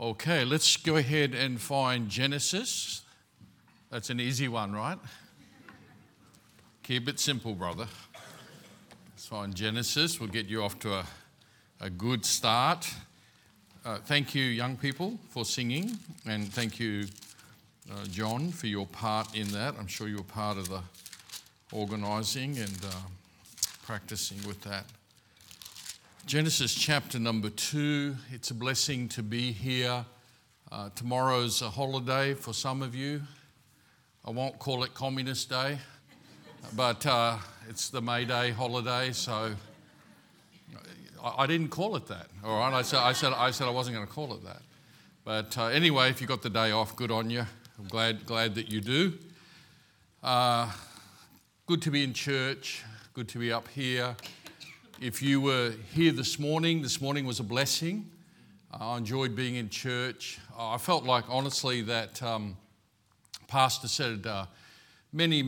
Okay, let's go ahead and find Genesis. That's an easy one, right? Keep it simple, brother. Let's find Genesis. We'll get you off to a good start. Thank you, young people, for singing, and thank you, John, for your part in that. I'm sure you were part of the organising and practicing with that. Genesis chapter number 2. It's a blessing to be here. Tomorrow's a holiday for some of you. I won't call it Communist Day, but it's the May Day holiday, so I didn't call it that. All right, I said I wasn't going to call it that. But anyway, if you got the day off, good on you. I'm glad that you do. Good to be in church. Good to be up here. If you were here this morning was a blessing. I enjoyed being in church. I felt like, honestly, that Pastor said many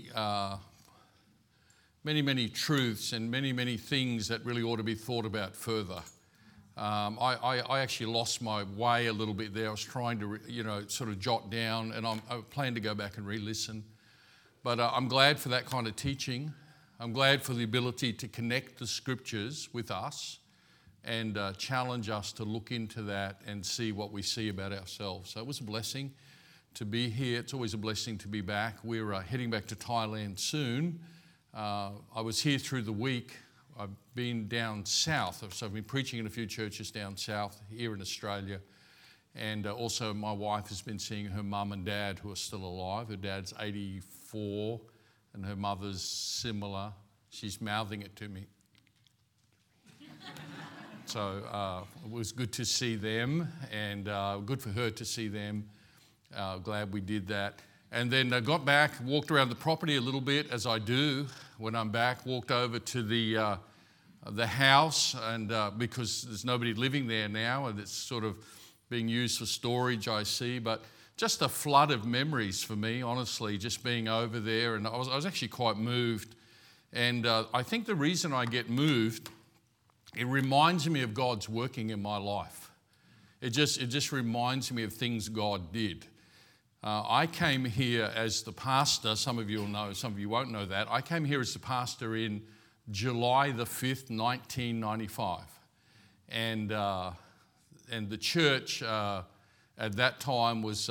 truths and many things that really ought to be thought about further. I actually lost my way a little bit there. I was trying to, sort of jot down, and I plan to go back and re-listen. But I'm glad for that kind of teaching. I'm glad for the ability to connect the scriptures with us and challenge us to look into that and see what we see about ourselves. So it was a blessing to be here. It's always a blessing to be back. We're heading back to Thailand soon. I was here through the week. I've been down south, so I've been preaching in a few churches down south here in Australia. And also my wife has been seeing her mum and dad who are still alive. Her dad's 84. And her mother's similar. She's mouthing it to me. So it was good to see them, and good for her to see them. Glad we did that. And then I got back, walked around the property a little bit, as I do when I'm back. Walked over to the house, and because there's nobody living there now, and it's sort of being used for storage, I see. But just a flood of memories for me, honestly, just being over there. And I was actually quite moved. And I think the reason I get moved, it reminds me of God's working in my life. It just reminds me of things God did. I came here as the pastor. Some of you will know, some of you won't know that. I came here as the pastor in July the 5th, 1995. And the church at that time was,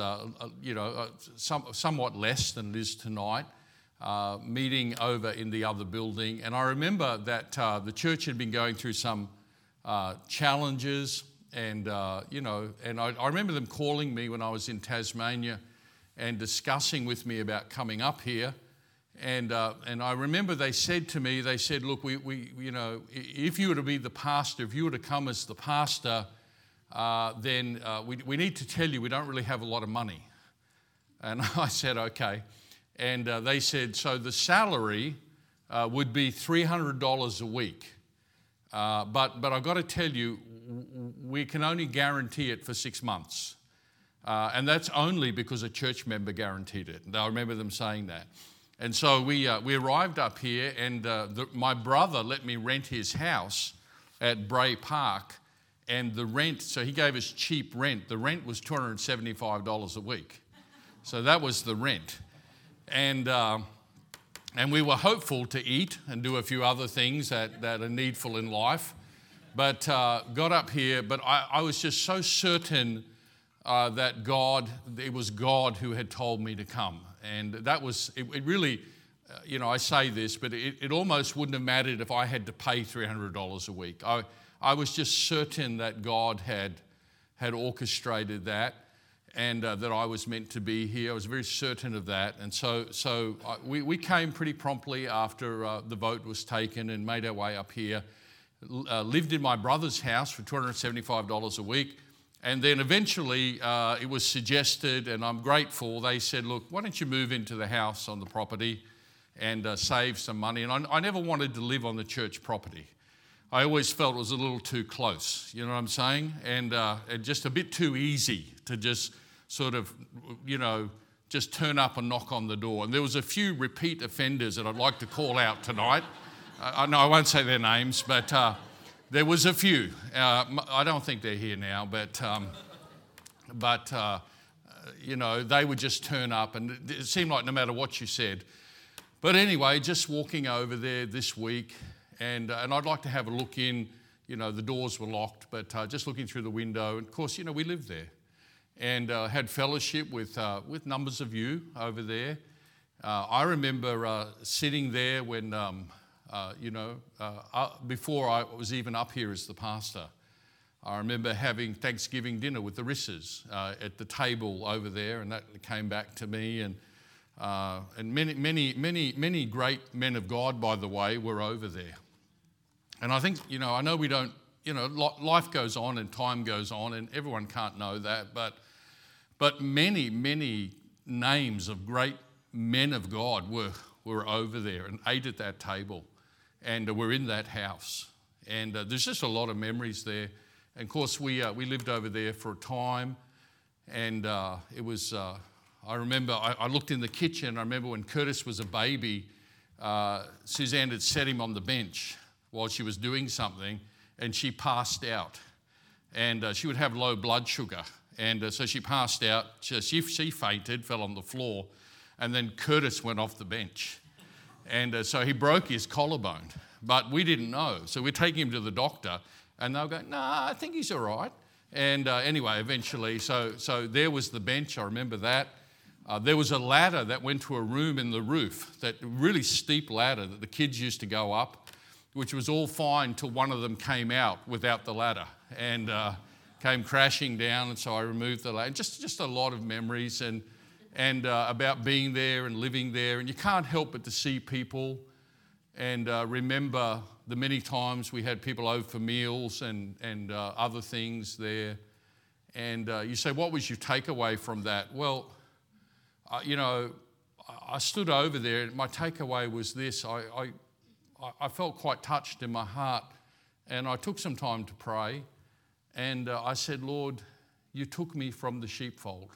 somewhat less than it is tonight, meeting over in the other building. And I remember that the church had been going through some challenges, and I remember them calling me when I was in Tasmania and discussing with me about coming up here. And I remember they said to me, look, we if you were to be the pastor, if you were to come as the pastor, then we need to tell you we don't really have a lot of money. And I said, okay. And they said, so the salary would be $300 a week. But I've got to tell you, we can only guarantee it for 6 months. And that's only because a church member guaranteed it. And I remember them saying that. And so we arrived up here, and my brother let me rent his house at Bray Park. And the rent, so he gave us cheap rent. The rent was $275 a week. So that was the rent. And we were hopeful to eat and do a few other things that are needful in life. But got up here, but I was just so certain that it was God who had told me to come. And that was, it really, I say this, but it almost wouldn't have mattered if I had to pay $300 a week. I was just certain that God had orchestrated that, and that I was meant to be here. I was very certain of that. And so we came pretty promptly after the vote was taken and made our way up here. Lived in my brother's house for $275 a week. And then eventually it was suggested, and I'm grateful, they said, look, why don't you move into the house on the property and save some money? And I never wanted to live on the church property. I always felt it was a little too close, you know what I'm saying? And just a bit too easy to just sort of, just turn up and knock on the door. And there was a few repeat offenders that I'd like to call out tonight. No, I won't say their names, but there was a few. I don't think they're here now, but but they would just turn up, and it seemed like no matter what you said. But anyway, just walking over there this week, and I'd like to have a look in. The doors were locked, but just looking through the window. And of course, we lived there, and had fellowship with numbers of you over there. I remember sitting there when, before I was even up here as the pastor. I remember having Thanksgiving dinner with the Risses at the table over there, and that came back to me. And many great men of God, by the way, were over there. And I think, I know we don't, life goes on and time goes on, and everyone can't know that, but many names of great men of God were over there and ate at that table, and were in that house. And there's just a lot of memories there. And of course, we lived over there for a time, and it was. I remember I looked in the kitchen. I remember when Curtis was a baby, Suzanne had set him on the bench while she was doing something, and she passed out. And she would have low blood sugar, and so she passed out. She fainted, fell on the floor, and then Curtis went off the bench, and so he broke his collarbone. But we didn't know, so we're taking him to the doctor. And they'll go, I think he's all right. And anyway, eventually, so there was the bench. I remember that. There was a ladder that went to a room in the roof, that really steep ladder that the kids used to go up, which was all fine till one of them came out without the ladder and came crashing down. And so I removed the ladder. Just a lot of memories and about being there and living there. And you can't help but to see people and remember the many times we had people over for meals and other things there. And you say, what was your takeaway from that? Well, I stood over there, and my takeaway was this. I felt quite touched in my heart, and I took some time to pray. And I said, Lord, you took me from the sheepfold.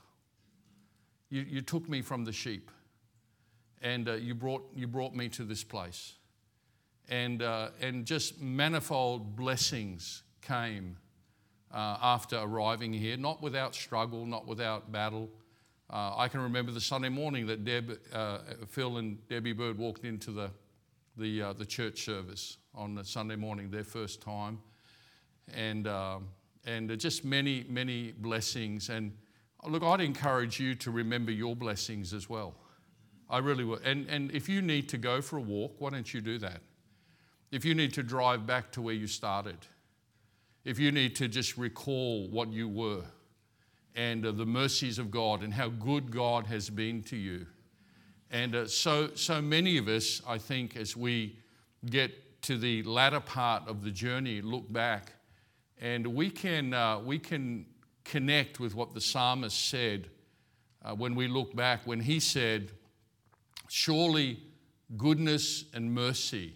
You took me from the sheep, and you brought me to this place. And just manifold blessings came after arriving here, not without struggle, not without battle. I can remember the Sunday morning that Phil and Debbie Bird walked into the church service on the Sunday morning, their first time, and just many blessings. And look, I'd encourage you to remember your blessings as well. I really would. And if you need to go for a walk, why don't you do that? If you need to drive back to where you started, if you need to just recall what you were and the mercies of God and how good God has been to you. And so many of us, I think, as we get to the latter part of the journey, look back, and we can connect with what the psalmist said when we look back, when he said, surely goodness and mercy,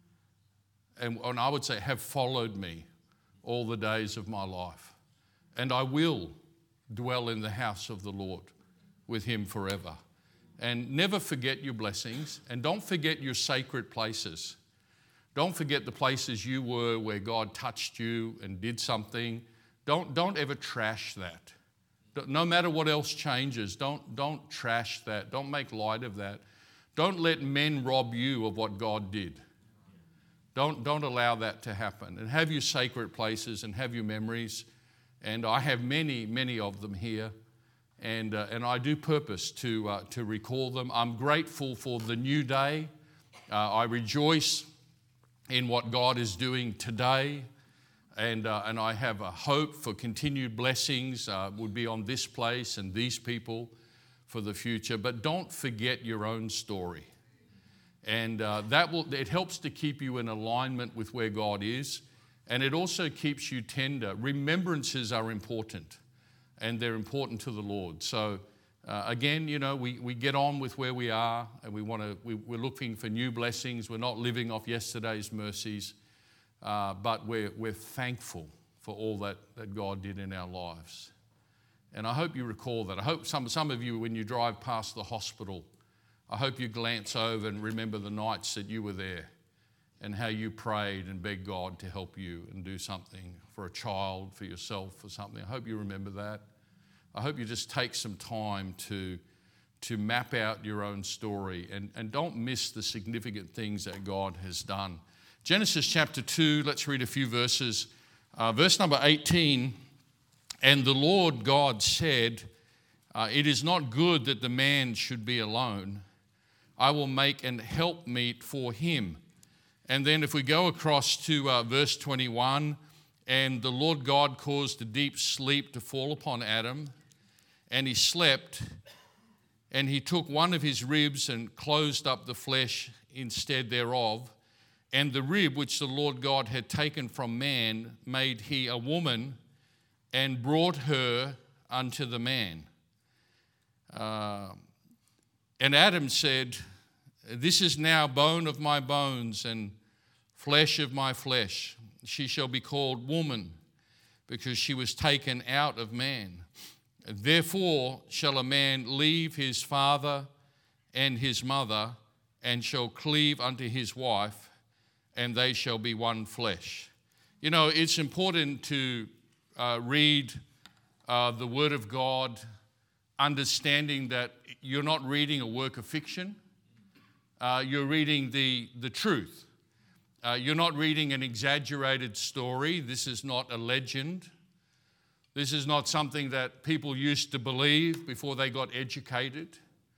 and I would say, have followed me all the days of my life. And I will dwell in the house of the Lord with him forever. And never forget your blessings, and don't forget your sacred places. Don't forget the places you were where God touched you and did something. Don't ever trash that. No matter what else changes, don't trash that. Don't make light of that. Don't let men rob you of what God did. Don't allow that to happen. And have your sacred places and have your memories. And I have many of them here. And I do purpose to recall them. I'm grateful for the new day. I rejoice in what God is doing today. And I have a hope for continued blessings would be on this place and these people for the future. But don't forget your own story. And it helps to keep you in alignment with where God is. And it also keeps you tender. Remembrances are important, and they're important to the Lord. So again, we get on with where we are, and we're looking for new blessings. We're not living off yesterday's mercies, but we're thankful for all that God did in our lives. And I hope you recall that. I hope some of you, when you drive past the hospital, I hope you glance over and remember the nights that you were there and how you prayed and begged God to help you and do something for a child, for yourself, for something. I hope you remember that. I hope you just take some time to map out your own story and don't miss the significant things that God has done. Genesis chapter 2, let's read a few verses. Verse number 18, and the Lord God said, it is not good that the man should be alone. I will make an helpmeet for him. And then if we go across to verse 21, and the Lord God caused a deep sleep to fall upon Adam, and he slept, and he took one of his ribs and closed up the flesh instead thereof. And the rib which the Lord God had taken from man made he a woman and brought her unto the man. And Adam said, this is now bone of my bones and flesh of my flesh. She shall be called woman, because she was taken out of man. Therefore shall a man leave his father and his mother, and shall cleave unto his wife, and they shall be one flesh. You know, it's important to read the Word of God, understanding that you're not reading a work of fiction. You're reading the truth. You're not reading an exaggerated story. This is not a legend. This is not something that people used to believe before they got educated.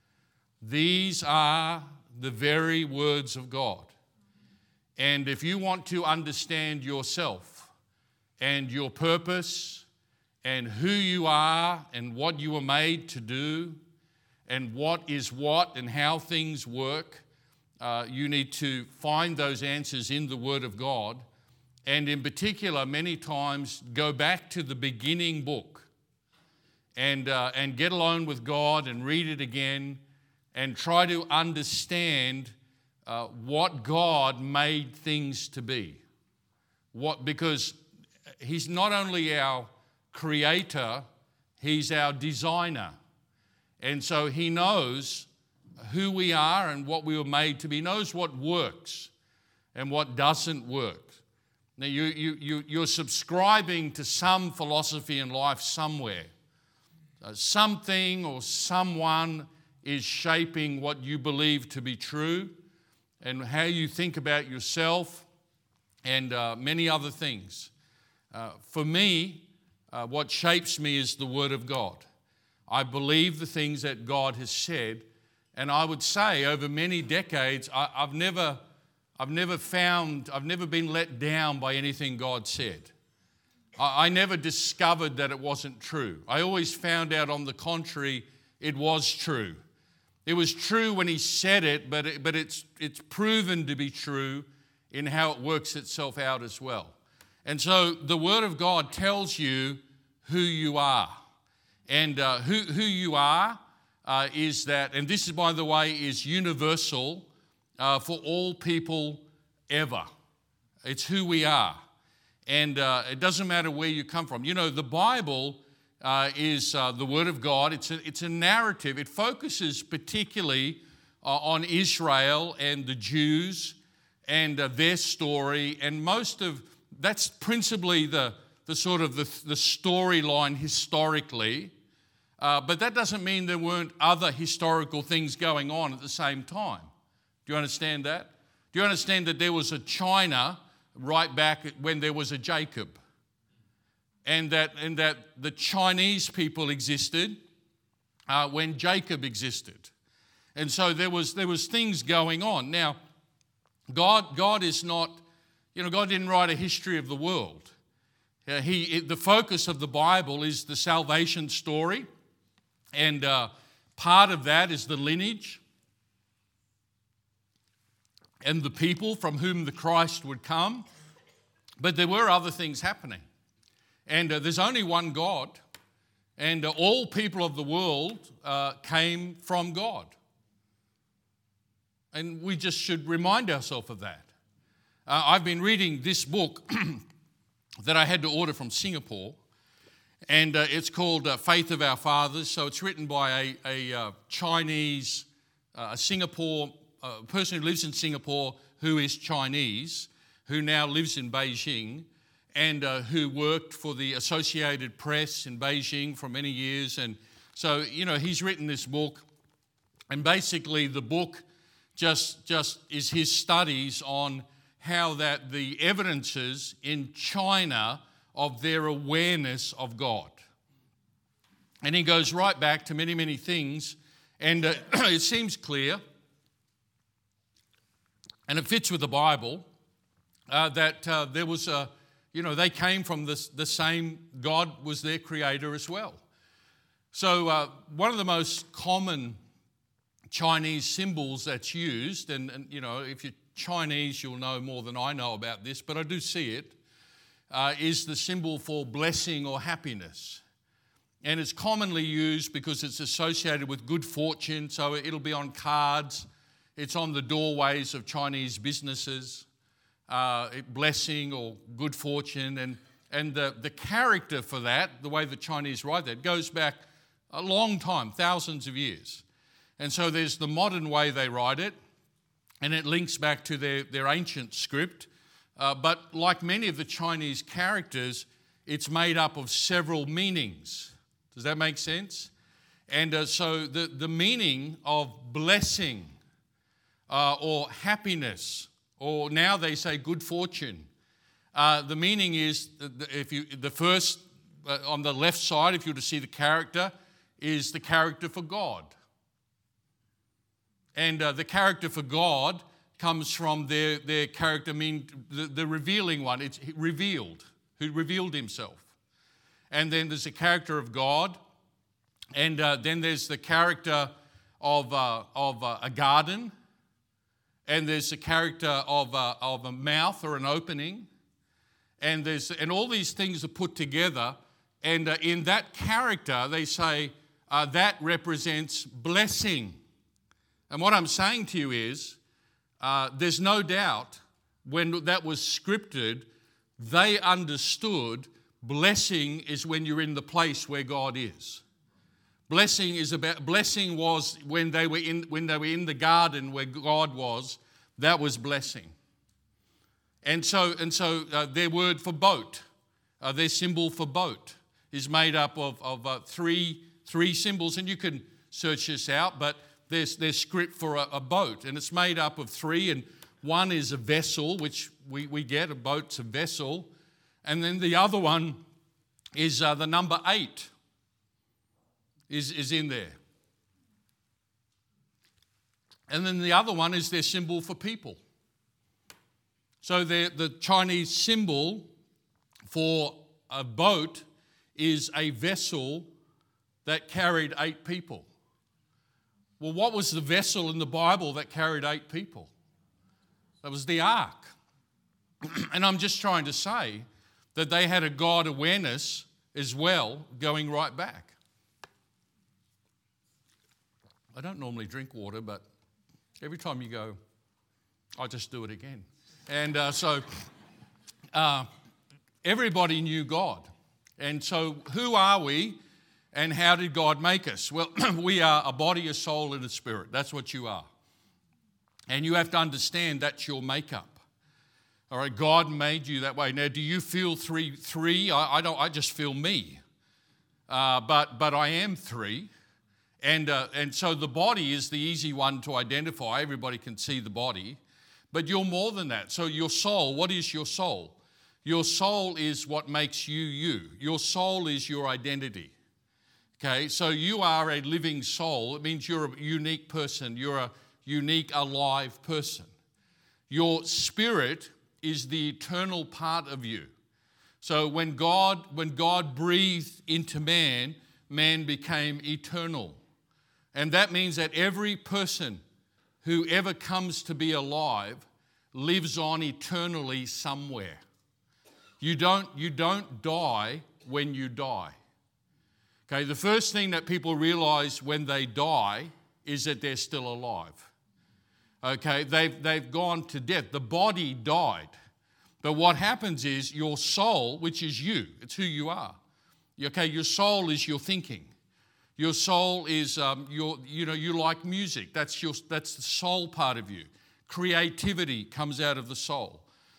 These are the very words of God. And if you want to understand yourself and your purpose and who you are and what you were made to do and what is what and how things work, you need to find those answers in the Word of God. And in particular, many times go back to the beginning book and get alone with God and read it again and try to understand what God made things to be. Because He's not only our creator, He's our designer. And so He knows who we are and what we were made to be. He knows what works and what doesn't work. Now, you're subscribing to some philosophy in life somewhere. Something or someone is shaping what you believe to be true and how you think about yourself and many other things. For me, what shapes me is the Word of God. I believe the things that God has said, and I would say over many decades, I've never been let down by anything God said. I never discovered that it wasn't true. I always found out, on the contrary, it was true. It was true when He said it, but it's proven to be true in how it works itself out as well. And so the Word of God tells you who you are. And who you are is that, and this is, by the way, is universal for all people ever. It's who we are. And it doesn't matter where you come from. You know, the Bible is the Word of God. It's a narrative. It focuses particularly on Israel and the Jews and their story. And that's principally the sort of the storyline historically. But that doesn't mean there weren't other historical things going on at the same time. Do you understand that? Do you understand that there was a China right back when there was a Jacob? And that the Chinese people existed when Jacob existed. And so there was things going on. Now, God is not, God didn't write a history of the world. The focus of the Bible is the salvation story. And part of that is the lineage and the people from whom the Christ would come. But there were other things happening. And there's only one God. And all people of the world came from God. And we just should remind ourselves of that. I've been reading this book that I had to order from Singapore. And it's called Faith of Our Fathers. So it's written by a Chinese, a person who lives in Singapore who is Chinese, who now lives in Beijing. and who worked for the Associated Press in Beijing for many years. And so, he's written this book, and basically the book just is his studies on how that the evidences in China of their awareness of God. And he goes right back to many, many things, and it seems clear, and it fits with the Bible, that there was they came from the same, God was their creator as well. So one of the most common Chinese symbols that's used, and if you're Chinese, you'll know more than I know about this, but I do see it, is the symbol for blessing or happiness. And it's commonly used because it's associated with good fortune, so it'll be on cards, it's on the doorways of Chinese businesses, blessing or good fortune, and the character for that, the way the Chinese write that, goes back a long time, thousands of years. And so there's the modern way they write it, and it links back to their ancient script. But like many of the Chinese characters, it's made up of several meanings. Does that make sense? And so the meaning of blessing or happiness, or now they say good fortune, the meaning is, on the left side, if you were to see the character, is the character for God. And the character for God comes from their character, the revealing one. It's revealed, who revealed himself. And then there's the character of God. And then there's the character of a garden. And there's the character of a mouth or an opening. And all these things are put together. And in that character, they say that represents blessing. And what I'm saying to you is, there's no doubt when that was scripted, they understood blessing is when you're in the place where God is. Blessing was when they were in the garden where God was. That was blessing. And so their word for boat, their symbol for boat, is made up of three symbols, and you can search this out, but there's script for a boat, and it's made up of three, and one is a vessel, which we get, a boat's a vessel, and then the other one is the number 8 is in there. And then the other one is their symbol for people. So the Chinese symbol for a boat is a vessel that carried 8 people. Well, what was the vessel in the Bible that carried 8 people? That was the ark. And I'm just trying to say that they had a God awareness as well, going right back. I don't normally drink water, but every time you go, I just do it again. And so everybody knew God. And so who are we? And how did God make us? Well, we are a body, a soul, and a spirit. That's what you are. And you have to understand that's your makeup. All right, God made you that way. Now, do you feel three? I don't. I just feel me. But I am 3. And so the body is the easy one to identify. Everybody can see the body. But you're more than that. So your soul, what is your soul? Your soul is what makes you you. Your soul is your identity. Okay, so you are a living soul. It means you're a unique person. You're a unique, alive person. Your spirit is the eternal part of you. So when God breathed into man, man became eternal. And that means that every person who ever comes to be alive lives on eternally somewhere. You don't die when you die. Okay, the first thing that people realize when they die is that they're still alive. Okay, they've gone to death. The body died. But what happens is your soul, which is you, it's who you are. Okay, your soul is your thinking. Your soul is you like music. That's the soul part of you. Creativity comes out of the soul.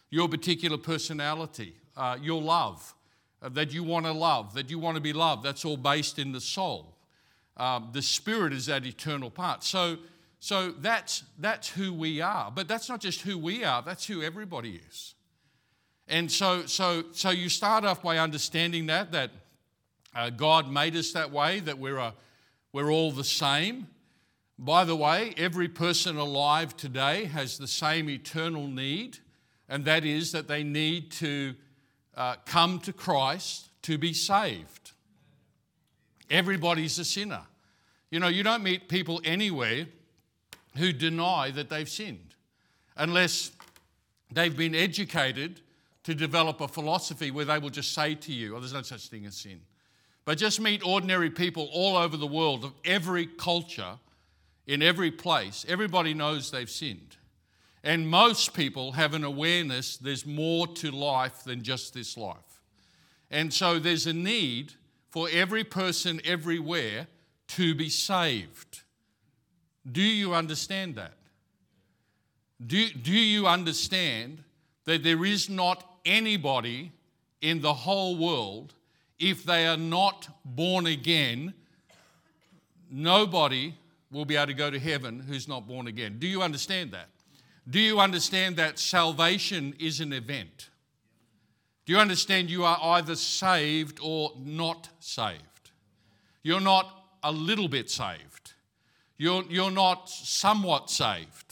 your particular personality, your love, that you want to love, that you want to be loved. That's all based in the soul. The spirit is that eternal part. So that's who we are. But that's not just who we are, that's who everybody is. And so you start off by understanding that God made us that way, that we're all the same. By the way, every person alive today has the same eternal need, and that is that they need to come to Christ to be saved. Everybody's a sinner. You know, you don't meet people anywhere who deny that they've sinned unless they've been educated to develop a philosophy where they will just say to you, oh, there's no such thing as sin. But just meet ordinary people all over the world of every culture, in every place. Everybody knows they've sinned. And most people have an awareness there's more to life than just this life. And so there's a need for every person everywhere to be saved. Do you understand that? Do you understand that there is not anybody in the whole world, if they are not born again, nobody will be able to go to heaven who's not born again? Do you understand that? Do you understand that salvation is an event? Do you understand you are either saved or not saved? You're not a little bit saved. You're not somewhat saved.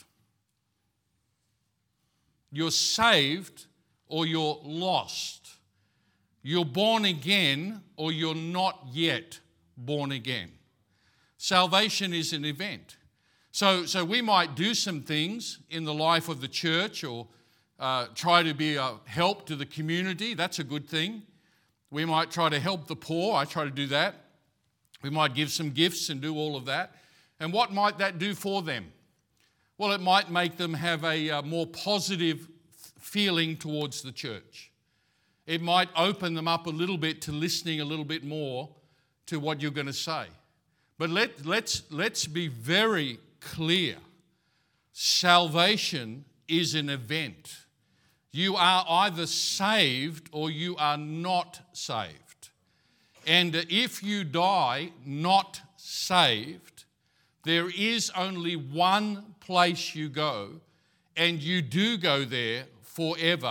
You're saved or you're lost. You're born again or you're not yet born again. Salvation is an event. So we might do some things in the life of the church or try to be a help to the community. That's a good thing. We might try to help the poor. I try to do that. We might give some gifts and do all of that. And what might that do for them? Well, it might make them have a more positive feeling towards the church. It might open them up a little bit to listening a little bit more to what you're going to say. But let's be very clear. Salvation is an event. You are either saved or you are not saved. And if you die not saved, there is only one place you go, and you do go there forever.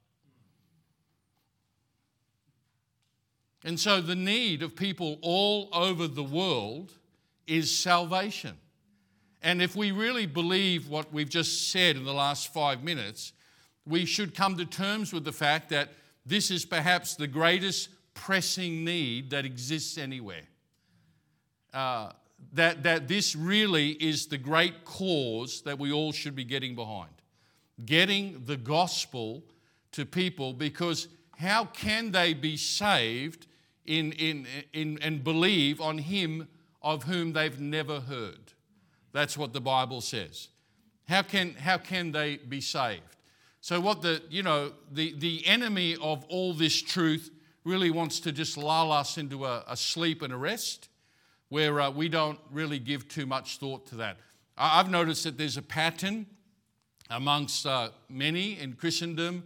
And so the need of people all over the world is salvation. And if we really believe what we've just said in the last 5 minutes, we should come to terms with the fact that this is perhaps the greatest pressing need that exists anywhere. That this really is the great cause that we all should be getting behind. Getting the gospel to people, because how can they be saved and believe on him of whom they've never heard? That's what the Bible says. How can they be saved? So what the enemy of all this truth really wants to just lull us into a sleep and a rest, where we don't really give too much thought to that. I've noticed that there's a pattern amongst many in Christendom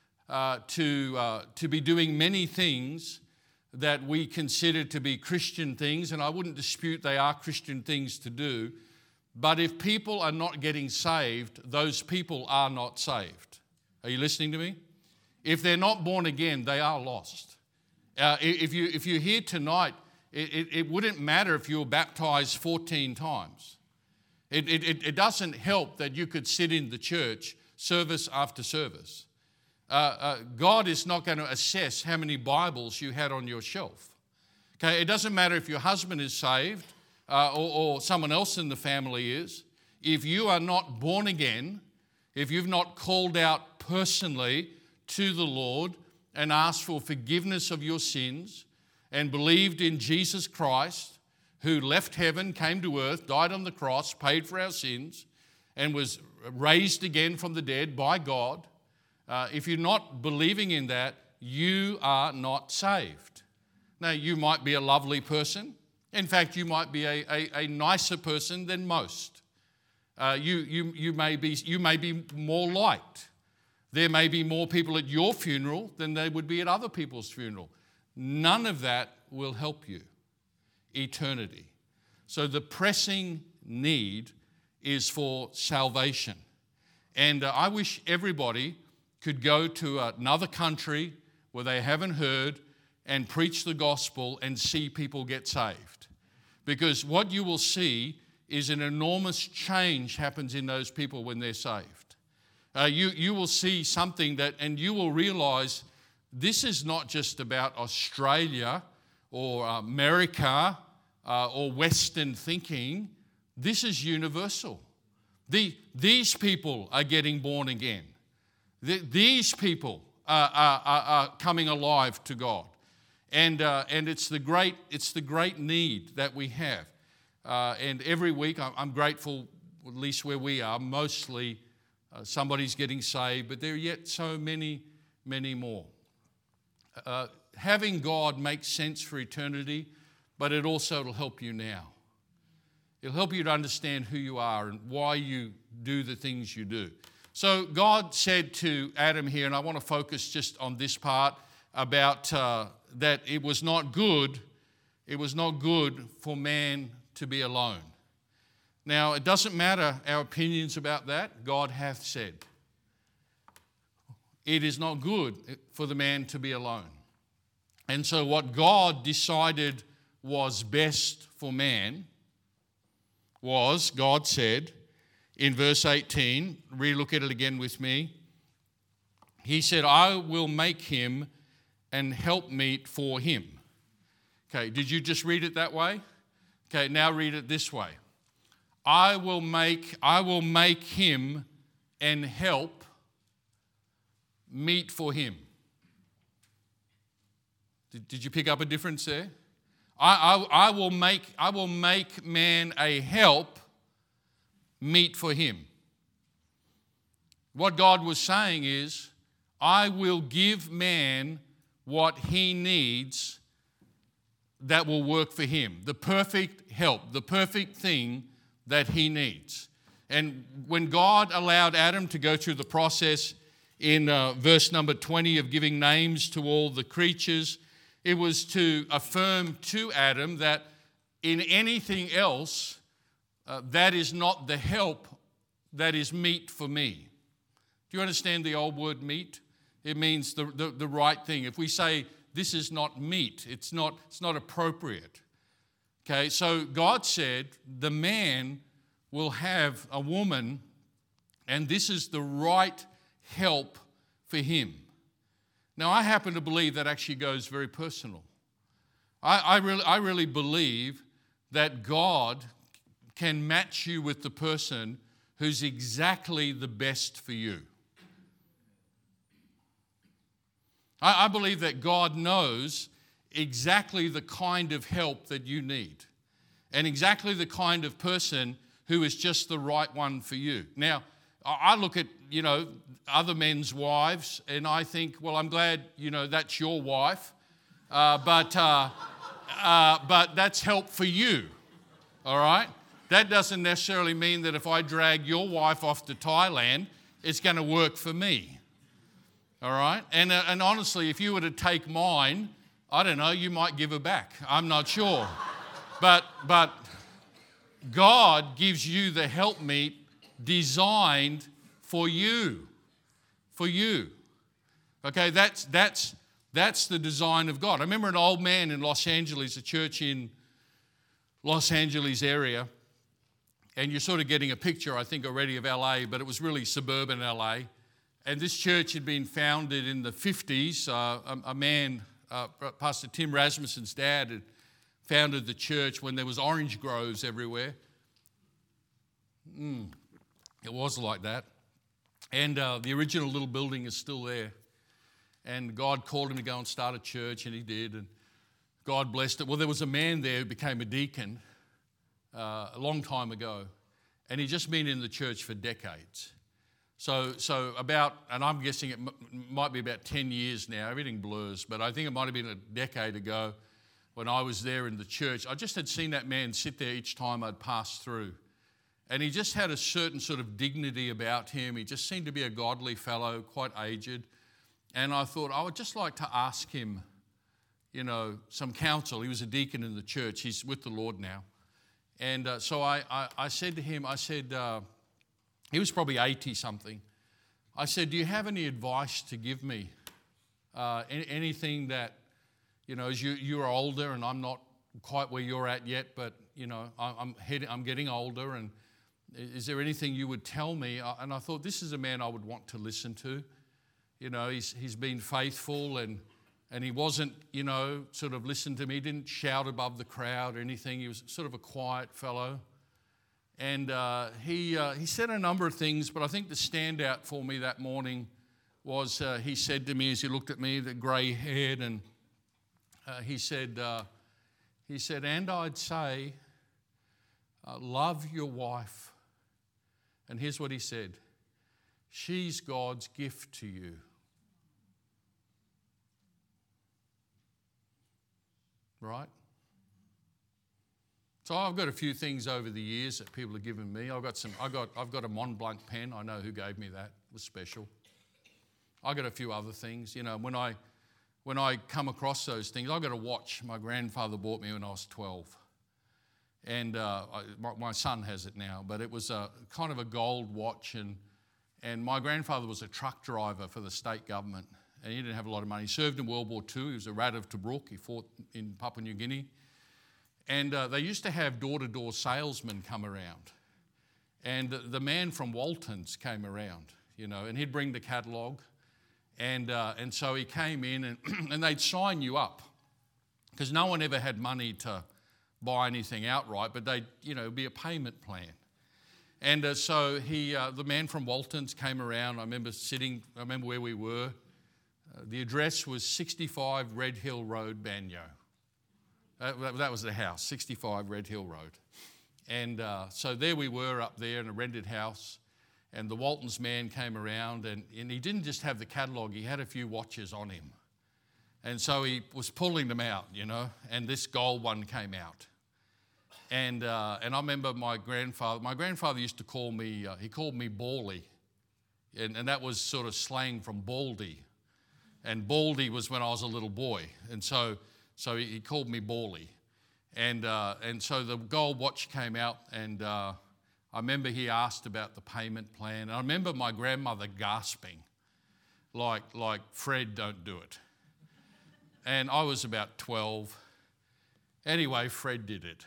to be doing many things that we consider to be Christian things, and I wouldn't dispute they are Christian things to do, but if people are not getting saved, those people are not saved. Are you listening to me? If they're not born again, they are lost. If you're here tonight, it wouldn't matter if you were baptized 14 times. It doesn't help that you could sit in the church service after service. God is not going to assess how many Bibles you had on your shelf. Okay, it doesn't matter if your husband is saved or someone else in the family is. If you are not born again, if you've not called out personally to the Lord and asked for forgiveness of your sins and believed in Jesus Christ, who left heaven, came to earth, died on the cross, paid for our sins, and was raised again from the dead by God, if you're not believing in that, you are not saved. Now, you might be a lovely person. In fact, you might be a nicer person than most. You may be more liked There may be more people at your funeral than there would be at other people's funeral. None of that will help you. Eternity. So the pressing need is for salvation. And I wish everybody could go to another country where they haven't heard and preach the gospel and see people get saved. Because what you will see is an enormous change happens in those people when they're saved. You will see something that, and you will realize this is not just about Australia or America or Western thinking. This is universal. These people are getting born again. These people are coming alive to God. And it's the great need that we have. And every week I'm grateful, at least where we are, mostly somebody's getting saved, but there are yet so many, many more. Having God makes sense for eternity, but it also will help you now. It'll help you to understand who you are and why you do the things you do. So God said to Adam here, and I want to focus just on this part about that it was not good for man to be alone. Now, it doesn't matter our opinions about that. God hath said, it is not good for the man to be alone. And so what God decided was best for man was, God said in verse 18, relook at it again with me. He said, I will make him an helpmeet for him. Okay, did you just read it that way? Okay, now read it this way. I will make him an help meet for him. Did you pick up a difference there? I will make man a help meet for him. What God was saying is, I will give man what he needs that will work for him. The perfect help, the perfect thing that he needs. And when God allowed Adam to go through the process in verse number 20 of giving names to all the creatures, it was to affirm to Adam that in anything else, that is not the help that is meet for me. Do you understand the old word meet? It means the right thing. If we say this is not meet, it's not appropriate. Okay, so God said the man will have a woman, and this is the right help for him. Now, I happen to believe that actually goes very personal. I really believe that God can match you with the person who's exactly the best for you. I believe that God knows exactly the kind of help that you need and exactly the kind of person who is just the right one for you. Now, I look at, other men's wives and I think, well, I'm glad, that's your wife, but that's help for you, all right? That doesn't necessarily mean that if I drag your wife off to Thailand, it's going to work for me. All right? And honestly, if you were to take mine, I don't know, you might give her back. I'm not sure. But God gives you the helpmeet designed for you. For you. Okay, that's the design of God. I remember an old man in Los Angeles, a church in Los Angeles area, and you're sort of getting a picture, I think, already of LA, but it was really suburban LA. And this church had been founded in the 50s. A man, Pastor Tim Rasmussen's dad, had founded the church when there was orange groves everywhere. It was like that. And the original little building is still there. And God called him to go and start a church, and he did. And God blessed it. Well, there was a man there who became a deacon a long time ago. And he'd just been in the church for decades. So about, and I'm guessing it might be about 10 years now, everything blurs, but I think it might have been a decade ago when I was there in the church. I just had seen that man sit there each time I'd pass through. And he just had a certain sort of dignity about him. He just seemed to be a godly fellow, quite aged. And I thought, I would just like to ask him, some counsel. He was a deacon in the church. He's with the Lord now. And so I said to him, he was probably 80-something. I said, do you have any advice to give me? Anything that, as you're older and I'm not quite where you're at yet, but, I'm getting older, and is there anything you would tell me? And I thought, this is a man I would want to listen to. He's been faithful, and he wasn't, sort of listened to me. He didn't shout above the crowd or anything. He was sort of a quiet fellow. And he said a number of things, but I think the standout for me that morning was he said to me as he looked at me, the grey-haired, and he said, and I'd say, love your wife. And here's what he said: she's God's gift to you. Right? So I've got a few things over the years that people have given me. I've got a Mont Blanc pen. I know who gave me that. It was special. I got a few other things. When I come across those things, I've got a watch my grandfather bought me when I was 12. And my son has it now, but it was a kind of a gold watch. And my grandfather was a truck driver for the state government, and he didn't have a lot of money. He served in World War II. He was a Rat of Tobruk. He fought in Papua New Guinea. And they used to have door-to-door salesmen come around. And the man from Walton's came around, and he'd bring the catalogue. And so he came in, and they'd sign you up, because no one ever had money to buy anything outright, but they'd, it'd be a payment plan. And so the man from Walton's came around. I remember where we were. The address was 65 Red Hill Road, Banyo. That was the house, 65 Red Hill Road. And so there we were up there in a rented house, and the Walton's man came around, and he didn't just have the catalogue, he had a few watches on him. And so he was pulling them out, and this gold one came out. And I remember my grandfather used to call me, he called me Bally, and that was sort of slang from Baldy. And Baldy was when I was a little boy, and so he called me Bally. And so the gold watch came out, and I remember he asked about the payment plan. And I remember my grandmother gasping, like, Fred, don't do it. And I was about 12. Anyway, Fred did it.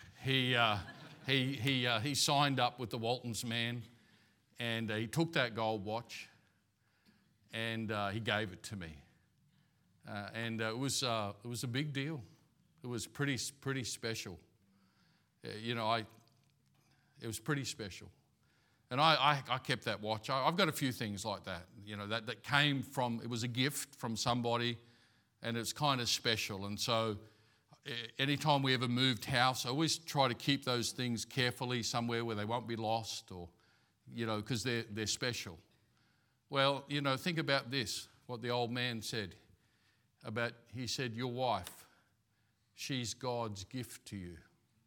He signed up with the Walton's man, and he took that gold watch, and he gave it to me. And it was a big deal. It was pretty special. It was pretty special. And I kept that watch. I've got a few things like that, that came from, it was a gift from somebody, and it's kind of special. And so anytime we ever moved house, I always try to keep those things carefully somewhere where they won't be lost, or, because they're special. Well, think about this, what the old man said. He said, your wife, she's God's gift to you.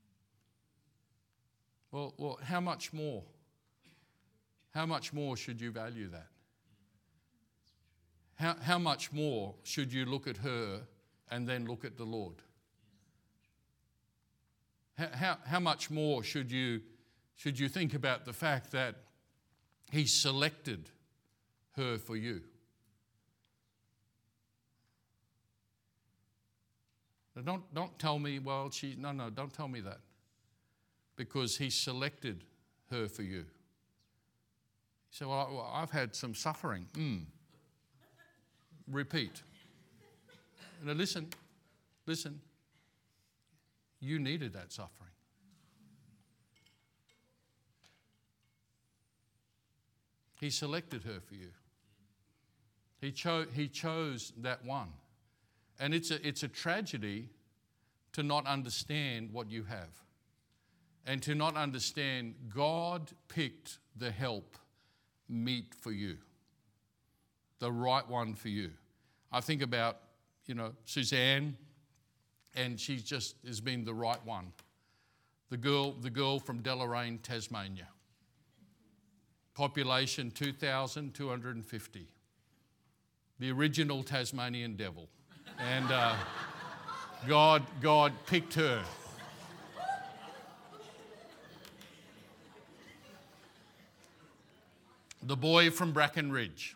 Well, how much more? How much more should you value that? How much more should you look at her and then look at the Lord? How much more should you think about the fact that He selected her for you? Now don't tell me, well, no, don't tell me that. Because He selected her for you. So I've had some suffering. Repeat. Now listen. You needed that suffering. He selected her for you. He chose that one. And it's a tragedy to not understand what you have, and to not understand God picked the help meet for you, the right one for you. I think about, Suzanne, and she just has been the right one. The girl from Deloraine, Tasmania. population 2,250. The original Tasmanian devil. And God picked her. The boy from Bracken Ridge,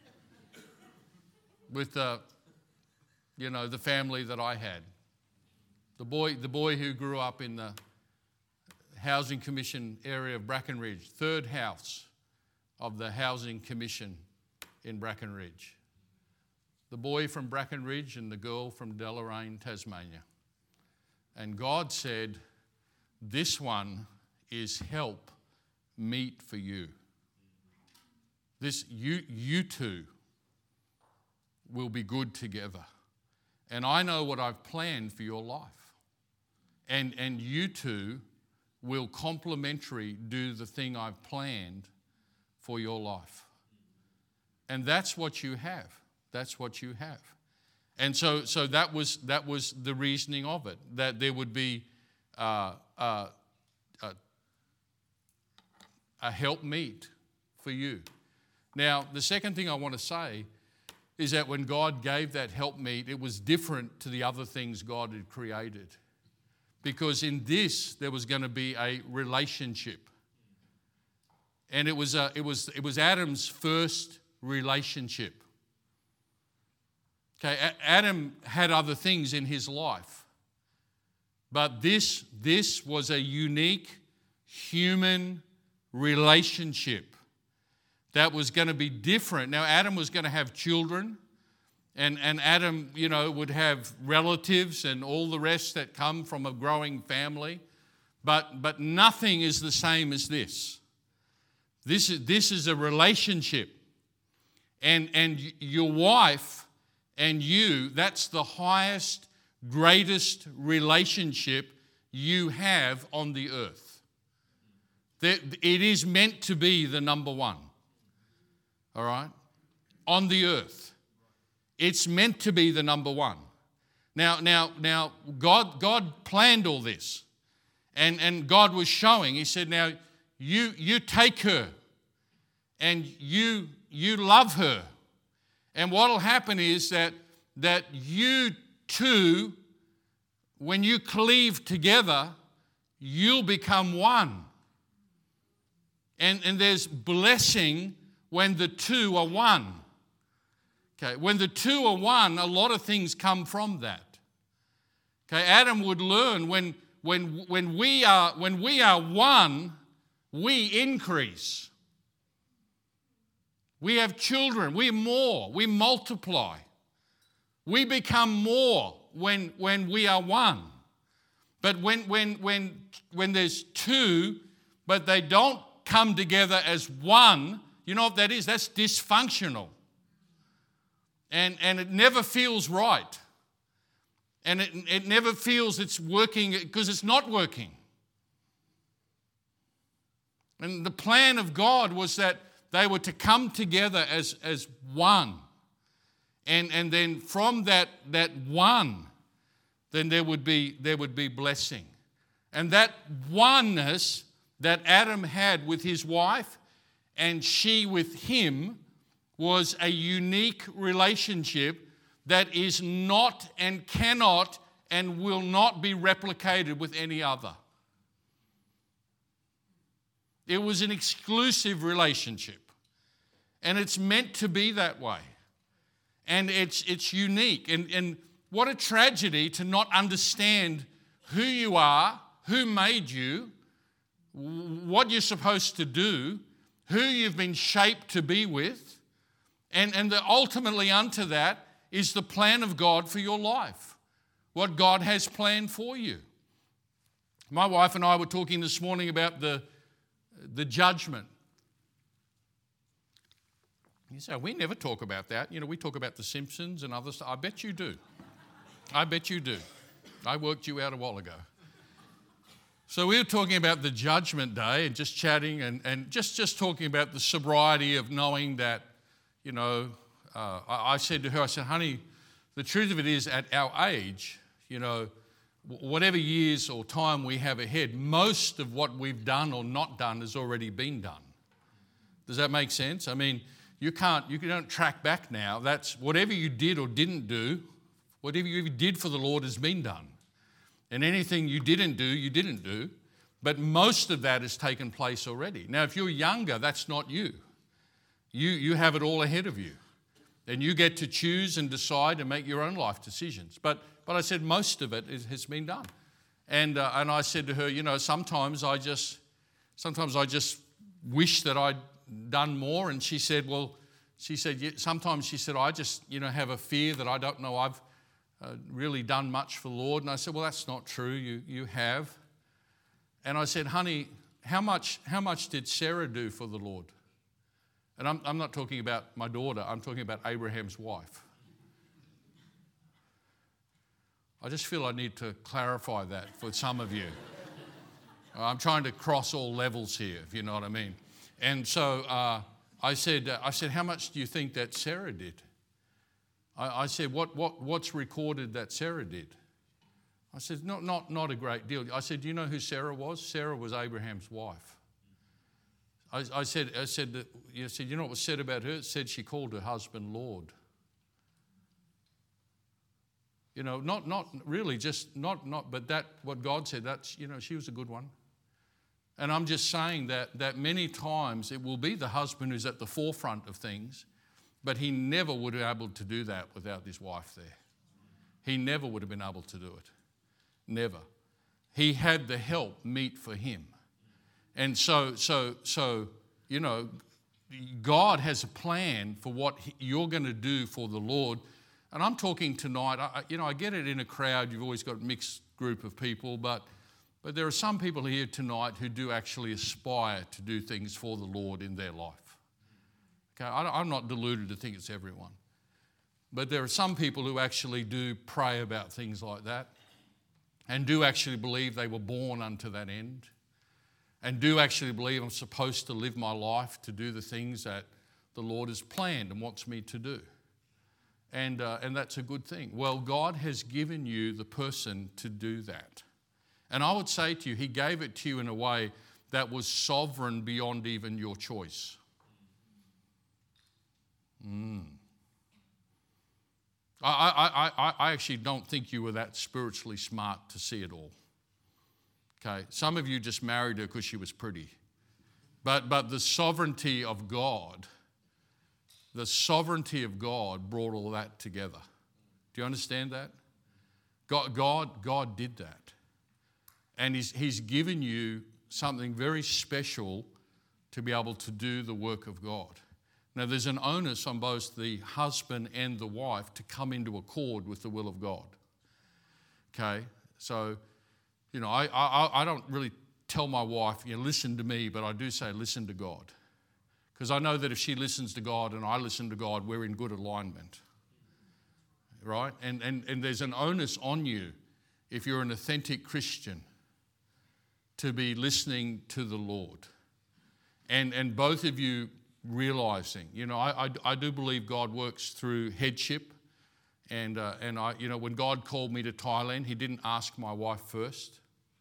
with the family that I had. The boy who grew up in the Housing Commission area of Bracken Ridge, third house of the Housing Commission in Bracken Ridge. The boy from Bracken Ridge and the girl from Deloraine, Tasmania. And God said, this one is help meet for you. This, you two will be good together. And I know what I've planned for your life. And you two will complementary do the thing I've planned for your life. And that's what you have. That's what you have. And so that was the reasoning of it, that there would be a helpmeet for you. Now, the second thing I want to say is that when God gave that helpmeet, it was different to the other things God had created. Because in this, there was going to be a relationship. And it was Adam's first relationship. Okay, Adam had other things in his life. But this was a unique human relationship that was going to be different. Now, Adam was going to have children, and Adam, would have relatives and all the rest that come from a growing family. But nothing is the same as this. This is a relationship. And your wife and you, that's the highest, greatest relationship you have on the earth. It is meant to be the number one. All right? On the earth. It's meant to be the number one. Now, God planned all this. And God was showing. He said, now, you take her and you love her. And what will happen is that you two, when you cleave together, you'll become one. And there's blessing when the two are one. Okay, when the two are one, a lot of things come from that. Okay, Adam would learn when we are one, we increase. We have children, we multiply. We become more when we are one. But when there's two, but they don't come together as one, you know what that is? That's dysfunctional. And it never feels right. And it never feels it's working because it's not working. And the plan of God was that they were to come together as one. And then from that one, then there would be blessing. And that oneness that Adam had with his wife and she with him was a unique relationship that is not and cannot and will not be replicated with any other. It was an exclusive relationship. And it's meant to be that way. And it's unique. And what a tragedy to not understand who you are, who made you, what you're supposed to do, who you've been shaped to be with. And ultimately unto that is the plan of God for your life. What God has planned for you. My wife and I were talking this morning about the judgment. You say, we never talk about that. We talk about The Simpsons and other stuff. I bet you do. I bet you do. I worked you out a while ago. So we were talking about the judgment day and just chatting and just talking about the sobriety of knowing that, I said to her, honey, the truth of it is at our age, whatever years or time we have ahead, most of what we've done or not done has already been done. Does that make sense? I mean, you don't track back now. That's whatever you did or didn't do, whatever you did for the Lord has been done. And anything you didn't do, you didn't do. But most of that has taken place already. Now, if you're younger, that's not you. You have it all ahead of you. And you get to choose and decide and make your own life decisions. But I said most of it has been done. And I said to her, sometimes I just wish that I'd done more. And she said, sometimes she said, I just, have a fear that I don't know I've really done much for the Lord. And I said, well, that's not true. You have. And I said, honey, how much did Sarah do for the Lord? And I'm not talking about my daughter. I'm talking about Abraham's wife. I just feel I need to clarify that for some of you. I'm trying to cross all levels here, if you know what I mean. And so I said, how much do you think that Sarah did? I said, what's recorded that Sarah did? I said, not a great deal. I said, do you know who Sarah was? Sarah was Abraham's wife. I said, you know what was said about her? It said she called her husband Lord. Not really, just not, but that what God said. That's she was a good one. And I'm just saying that many times it will be the husband who's at the forefront of things, but he never would have been able to do that without his wife there. He never would have been able to do it. Never. He had the help meet for him. And so God has a plan for what you're going to do for the Lord. And I'm talking tonight, I get it in a crowd, you've always got a mixed group of people, but there are some people here tonight who do actually aspire to do things for the Lord in their life. Okay, I'm not deluded to think it's everyone. But there are some people who actually do pray about things like that and do actually believe they were born unto that end and do actually believe I'm supposed to live my life to do the things that the Lord has planned and wants me to do. And that's a good thing. Well, God has given you the person to do that. And I would say to you, He gave it to you in a way that was sovereign beyond even your choice. I actually don't think you were that spiritually smart to see it all. Okay, some of you just married her because she was pretty. But the sovereignty of God, brought all that together. Do you understand that? God did that. And He's given you something very special to be able to do the work of God. Now, there's an onus on both the husband and the wife to come into accord with the will of God. Okay? So, I don't really tell my wife, listen to me, but I do say listen to God. Because I know that if she listens to God and I listen to God, we're in good alignment. Right? And there's an onus on you, if you're an authentic Christian, to be listening to the Lord. And both of you realizing, I do believe God works through headship. And I, when God called me to Thailand, He didn't ask my wife first.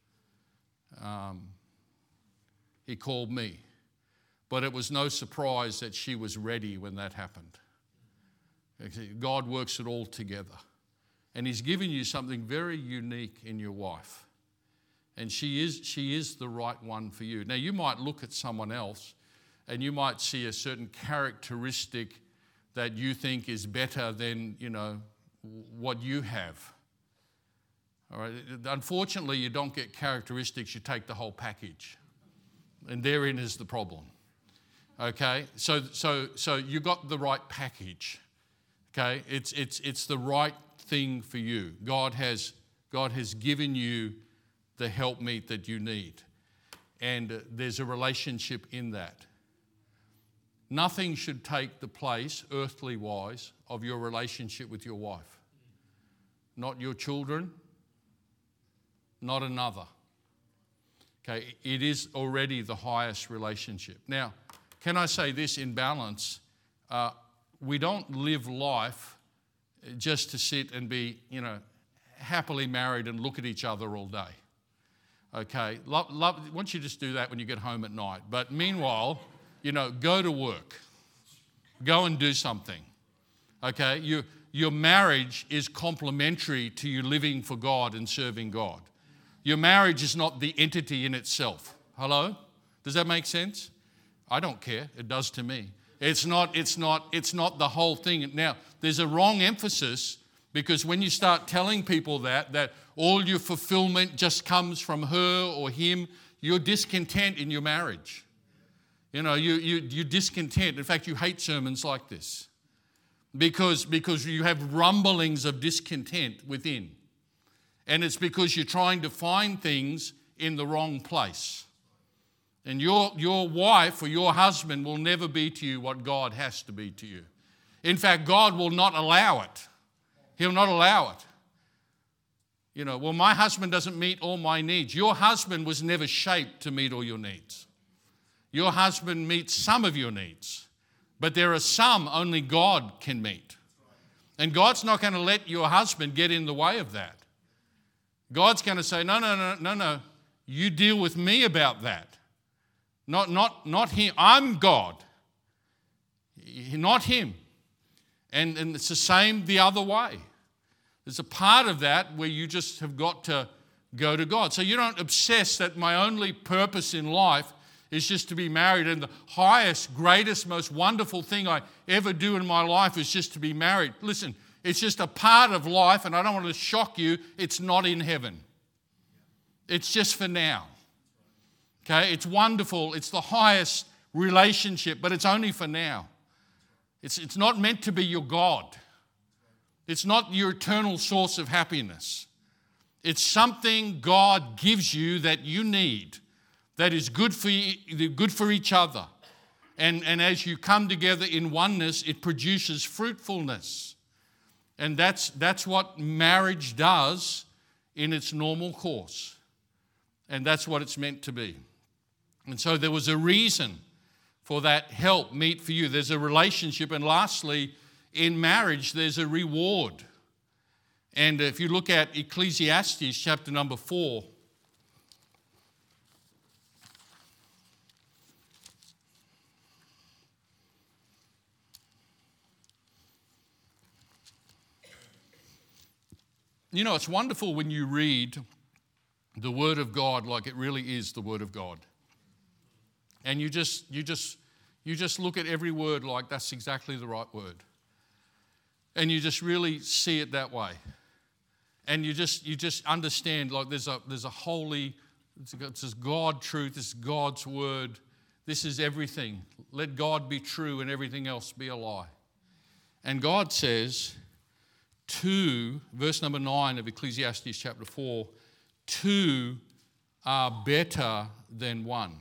He called me. But it was no surprise that she was ready when that happened. God works it all together. And He's given you something very unique in your wife. And she is the right one for you. Now, you might look at someone else and you might see a certain characteristic that you think is better than, what you have. All right. Unfortunately, you don't get characteristics, you take the whole package. And therein is the problem. Okay? So you got the right package. Okay? It's the right thing for you. God has given you the helpmeet that you need. And there's a relationship in that. Nothing should take the place, earthly wise, of your relationship with your wife. Not your children, not another. Okay, it is already the highest relationship. Now, can I say this in balance? We don't live life just to sit and be, happily married and look at each other all day. Okay, love, once you just do that when you get home at night. But meanwhile, go to work. Go and do something. Okay? Your marriage is complementary to you living for God and serving God. Your marriage is not the entity in itself. Hello? Does that make sense? I don't care. It does to me. It's not the whole thing. Now, there's a wrong emphasis, because when you start telling people that all your fulfillment just comes from her or him, you're discontent in your marriage. You're discontent. In fact, you hate sermons like this because you have rumblings of discontent within. And it's because you're trying to find things in the wrong place. And your wife or your husband will never be to you what God has to be to you. In fact, God will not allow it. He'll not allow it. Well, my husband doesn't meet all my needs. Your husband was never shaped to meet all your needs. Your husband meets some of your needs, but there are some only God can meet. And God's not going to let your husband get in the way of that. God's going to say, no. You deal with me about that. Not him. I'm God, not him. And it's the same the other way. There's a part of that where you just have got to go to God. So you don't obsess that my only purpose in life is just to be married, and the highest, greatest, most wonderful thing I ever do in my life is just to be married. Listen, it's just a part of life, and I don't want to shock you, it's not in heaven. It's just for now. Okay, it's wonderful, it's the highest relationship, but it's only for now. It's not meant to be your God. It's not your eternal source of happiness. It's something God gives you that you need, that is good for each other. And as you come together in oneness, it produces fruitfulness. And that's what marriage does in its normal course. And that's what it's meant to be. And so there was a reason for that help meet for you. There's a relationship. And lastly, in marriage, there's a reward. And if you look at Ecclesiastes chapter number 4, it's wonderful when you read the Word of God like it really is the Word of God. And you just look at every word like that's exactly the right word. And you just really see it that way. And you just understand like there's a holy, this is God truth, this is God's word, this is everything. Let God be true and everything else be a lie. And God says, verse number 9 of Ecclesiastes chapter 4, 2 are better than one.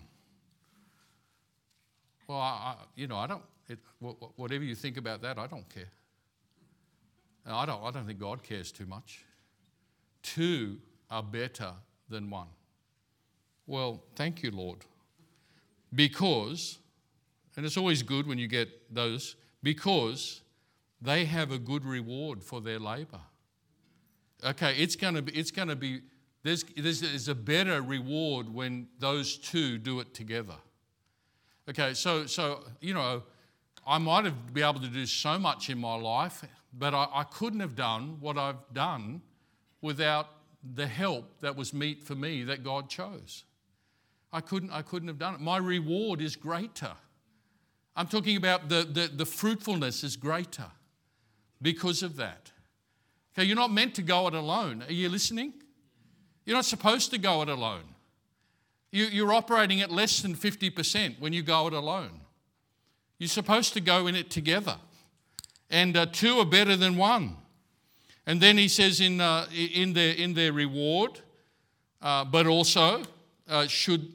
Well, I don't. Whatever you think about that, I don't care. I don't think God cares too much. 2 are better than one. Well, thank you, Lord. Because, and it's always good when you get those, because they have a good reward for their labor. Okay, it's going to be. There's a better reward when those two do it together. Okay, so I might have been able to do so much in my life, but I couldn't have done what I've done without the help that was meet for me that God chose. I couldn't have done it. My reward is greater. I'm talking about the fruitfulness is greater because of that. Okay, you're not meant to go it alone. Are you listening? You're not supposed to go it alone. You're operating at less than 50% when you go it alone. You're supposed to go in it together. And 2 are better than 1. And then he says in their reward, but also should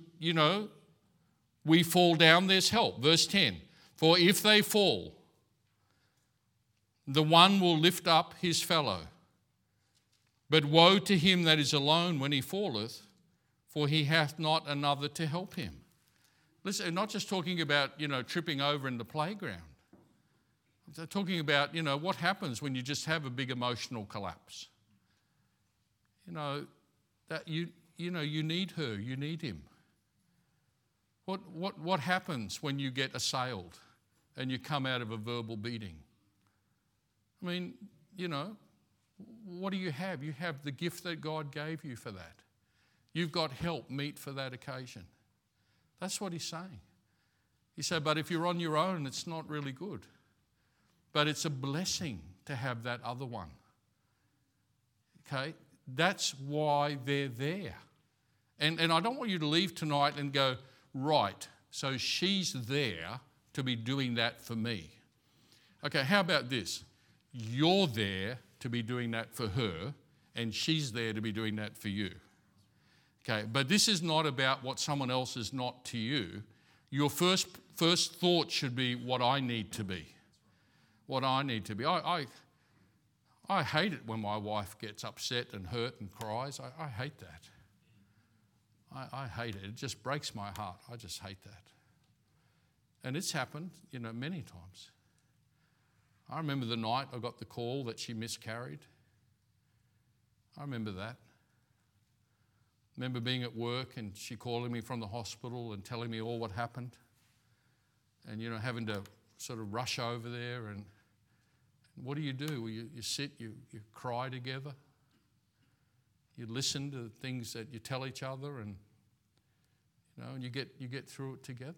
we fall down, there's help. Verse 10, for if they fall, the one will lift up his fellow. But woe to him that is alone when he falleth, for he hath not another to help him. Listen, not just talking about, tripping over in the playground. I'm talking about, what happens when you just have a big emotional collapse. That you need her, you need him. What happens when you get assailed and you come out of a verbal beating? I mean, what do you have? You have the gift that God gave you for that. You've got help meet for that occasion. That's what he's saying. He said, but if you're on your own, it's not really good. But it's a blessing to have that other one. Okay? That's why they're there. And I don't want you to leave tonight and go, right, so she's there to be doing that for me. Okay, how about this? You're there to be doing that for her, and she's there to be doing that for you. Okay, but this is not about what someone else is not to you. Your first thought should be what I need to be. What I need to be. I hate it when my wife gets upset and hurt and cries. I hate that. I hate it. It just breaks my heart. I just hate that. And it's happened, many times. I remember the night I got the call that she miscarried. I remember that. I remember being at work and she calling me from the hospital and telling me all what happened. And, having to sort of rush over there. And what do? Well, you sit, you cry together. You listen to the things that you tell each other, and and you get through it together.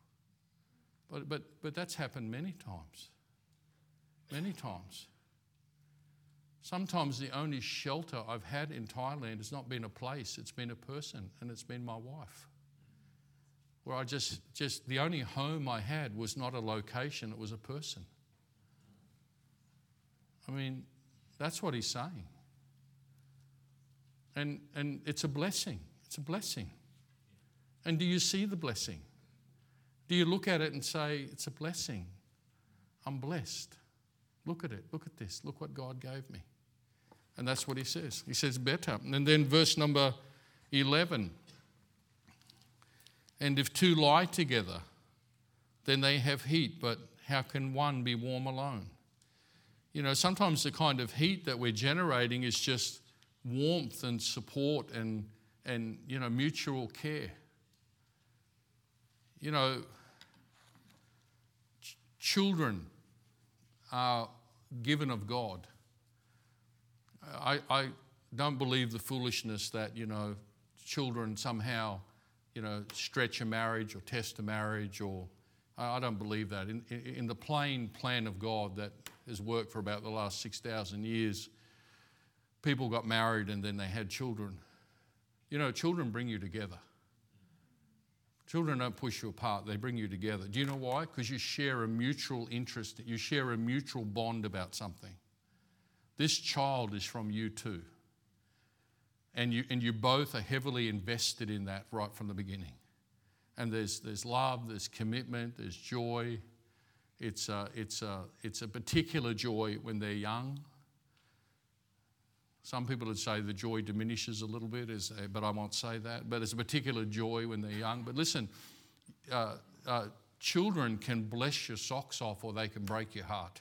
But that's happened many times. Many times. Sometimes the only shelter I've had in Thailand has not been a place, it's been a person, and it's been my wife. Where I just the only home I had was not a location, it was a person. I mean, that's what he's saying. And it's a blessing. It's a blessing. And do you see the blessing? Do you look at it and say, it's a blessing? I'm blessed. Look at it. Look at this. Look what God gave me. And that's what he says. He says better. And then verse number 11. And if two lie together, then they have heat, but how can one be warm alone? Sometimes the kind of heat that we're generating is just warmth and support and mutual care. Children are given of God. I don't believe the foolishness that, children somehow, stretch a marriage or test a marriage, or I don't believe that. In the plain plan of God that has worked for about the last 6,000 years, people got married and then they had children. Children bring you together. Children don't push you apart, they bring you together. Do you know why? Because you share a mutual interest, you share a mutual bond about something. This child is from you too. And you both are heavily invested in that right from the beginning. And there's love, there's commitment, there's joy. It's a particular joy when they're young. Some people would say the joy diminishes a little bit, but I won't say that. But it's a particular joy when they're young. But listen, children can bless your socks off or they can break your heart.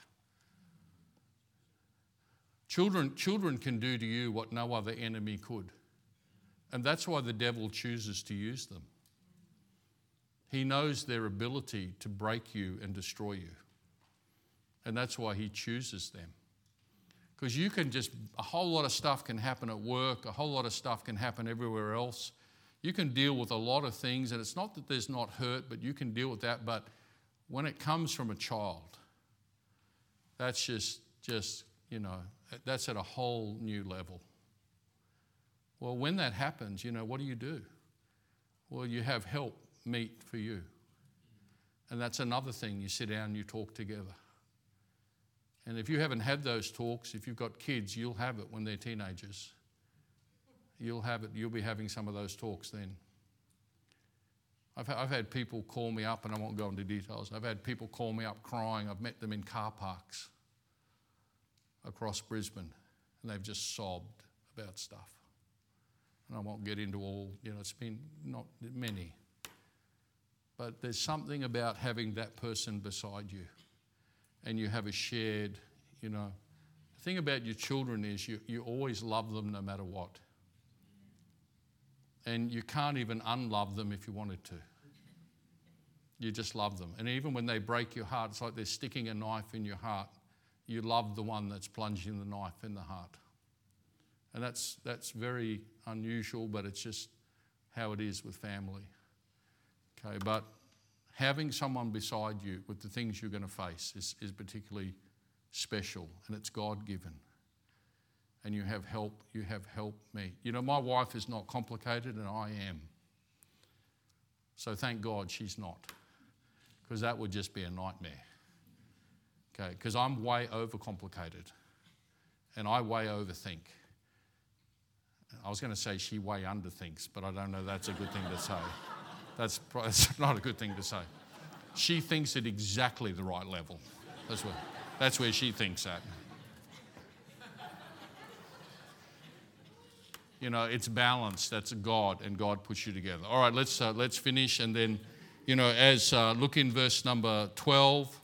Children can do to you what no other enemy could. And that's why the devil chooses to use them. He knows their ability to break you and destroy you. And that's why he chooses them. Because a whole lot of stuff can happen at work, a whole lot of stuff can happen everywhere else. You can deal with a lot of things, and it's not that there's not hurt, but you can deal with that. But when it comes from a child, that's just that's at a whole new level. Well, when that happens, what do? Well, you have help meet for you. And that's another thing. You sit down and you talk together. And if you haven't had those talks, if you've got kids, you'll have it when they're teenagers. You'll have it. You'll be having some of those talks then. I've had people call me up, and I won't go into details. I've had people call me up crying. I've met them in car parks across Brisbane, and they've just sobbed about stuff. And I won't get into all, it's been not many. But there's something about having that person beside you, and you have a shared, the thing about your children is you always love them no matter what. And you can't even unlove them if you wanted to. You just love them. And even when they break your heart, it's like they're sticking a knife in your heart. You love the one that's plunging the knife in the heart. And that's very unusual, but it's just how it is with family. Okay, but having someone beside you with the things you're going to face is particularly special, and it's God-given. And you have helped me. You know, my wife is not complicated, and I am. So thank God she's not, because that would just be a nightmare. Okay, because I'm way overcomplicated, and I way overthink. I was going to say she way underthinks, but I don't know that's a good thing to say. That's not a good thing to say. She thinks at exactly the right level. That's where she thinks at. You know, it's balance. That's God, and God puts you together. All right, let's finish, and then, you know, look in verse number 12.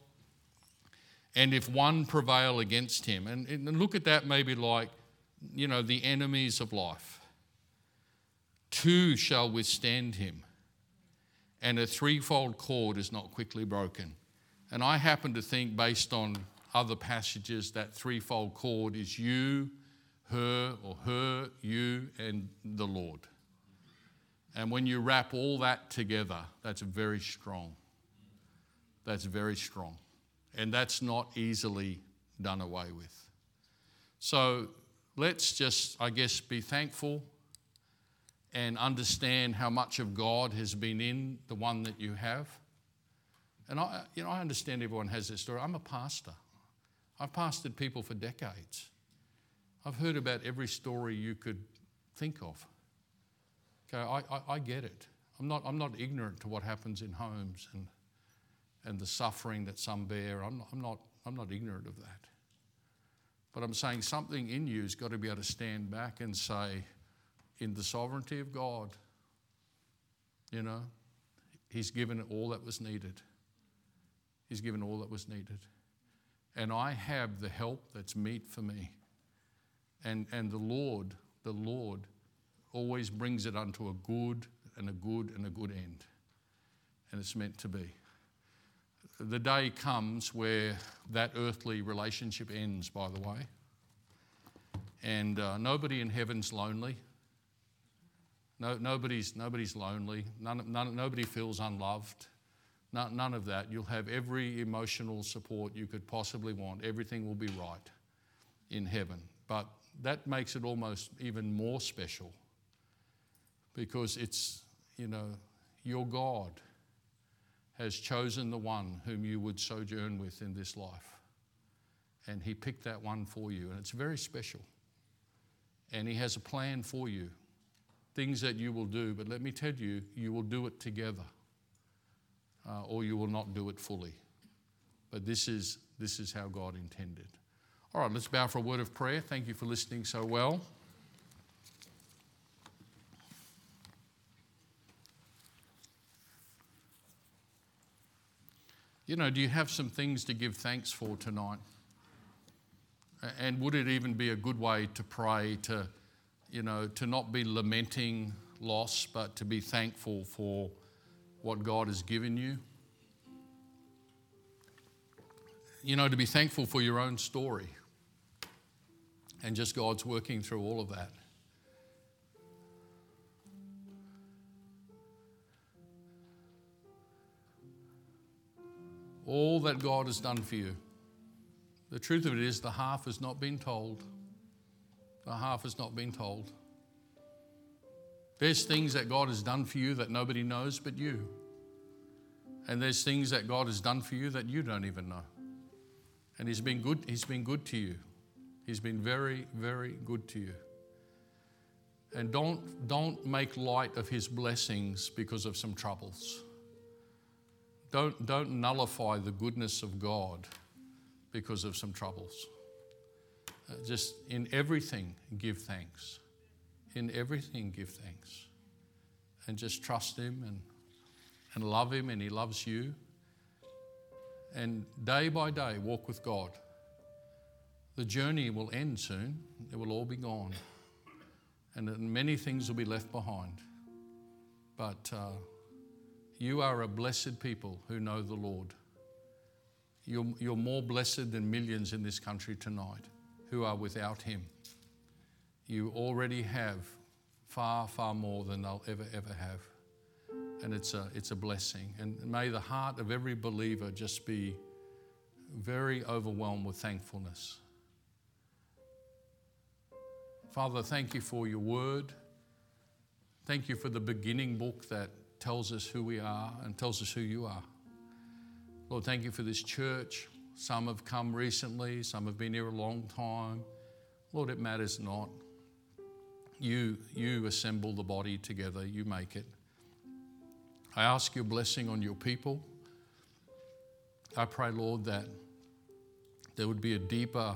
And if one prevail against him, and look at that maybe like, you know, the enemies of life. Two shall withstand him, and a threefold cord is not quickly broken. And I happen to think, based on other passages, that threefold cord is you, her, or her, you, and the Lord. And when you wrap all that together, that's very strong. That's very strong. And that's not easily done away with. So let's just, I guess, be thankful and understand how much of God has been in the one that you have. And I understand everyone has their story. I'm a pastor. I've pastored people for decades. I've heard about every story you could think of. Okay, I get it. I'm not ignorant to what happens in homes and the suffering that some bear. I'm not ignorant of that. But I'm saying something in you has got to be able to stand back and say, in the sovereignty of God, you know, He's given it all that was needed. He's given all that was needed. And I have the help that's meet for me. And the Lord always brings it unto a good and a good and a good end. And it's meant to be. The day comes where that earthly relationship ends, by the way. And nobody in heaven's lonely. Nobody's lonely. Nobody feels unloved. None of that. You'll have every emotional support you could possibly want. Everything will be right in heaven. But that makes it almost even more special, because it's, you know, your God has chosen the one whom you would sojourn with in this life. And He picked that one for you, and it's very special. And He has a plan for you, things that you will do, but let me tell you, you will do it together, or you will not do it fully. But this is how God intended. All right, let's bow for a word of prayer. Thank you for listening so well. You know, do you have some things to give thanks for tonight? And would it even be a good way to pray, to not be lamenting loss, but to be thankful for what God has given you? You know, to be thankful for your own story. And just God's working through all of that. All that God has done for you. The truth of it is, the half has not been told. The half has not been told. There's things that God has done for you that nobody knows but you. And there's things that God has done for you that you don't even know. And He's been good. He's been good to you. He's been very, very good to you. And don't make light of His blessings because of some troubles. Don't nullify the goodness of God because of some troubles. Just in everything, give thanks. In everything, give thanks. And just trust Him and love Him, and He loves you. And day by day, walk with God. The journey will end soon. It will all be gone. And many things will be left behind. But You are a blessed people who know the Lord. You're more blessed than millions in this country tonight who are without Him. You already have far, far more than they'll ever have. And it's a blessing. And may the heart of every believer just be very overwhelmed with thankfulness. Father, thank you for your word. Thank you for the beginning book that tells us who we are and tells us who you are. Lord, thank you for this church. Some have come recently, some have been here a long time. Lord, it matters not. You assemble the body together, you make it. I ask your blessing on your people. I pray, Lord, that there would be a deeper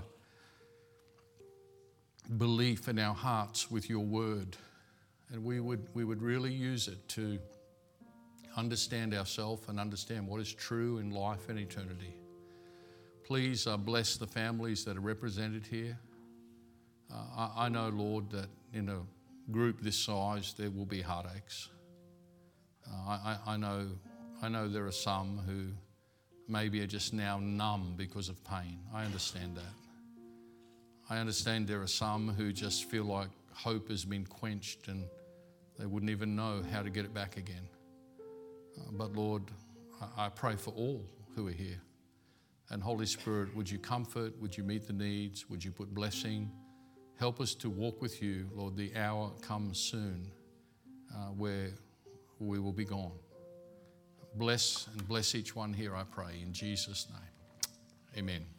belief in our hearts with your word, and we would really use it to understand ourselves and understand what is true in life and eternity. Please bless the families that are represented here. I know, Lord, that in a group this size there will be heartaches. I know there are some who maybe are just now numb because of pain. I understand that. I understand there are some who just feel like hope has been quenched and they wouldn't even know how to get it back again. But Lord, I pray for all who are here. And Holy Spirit, would you comfort, would you meet the needs, would you put blessing? Help us to walk with you, Lord. The hour comes soon where we will be gone. Bless and bless each one here, I pray, in Jesus' name. Amen.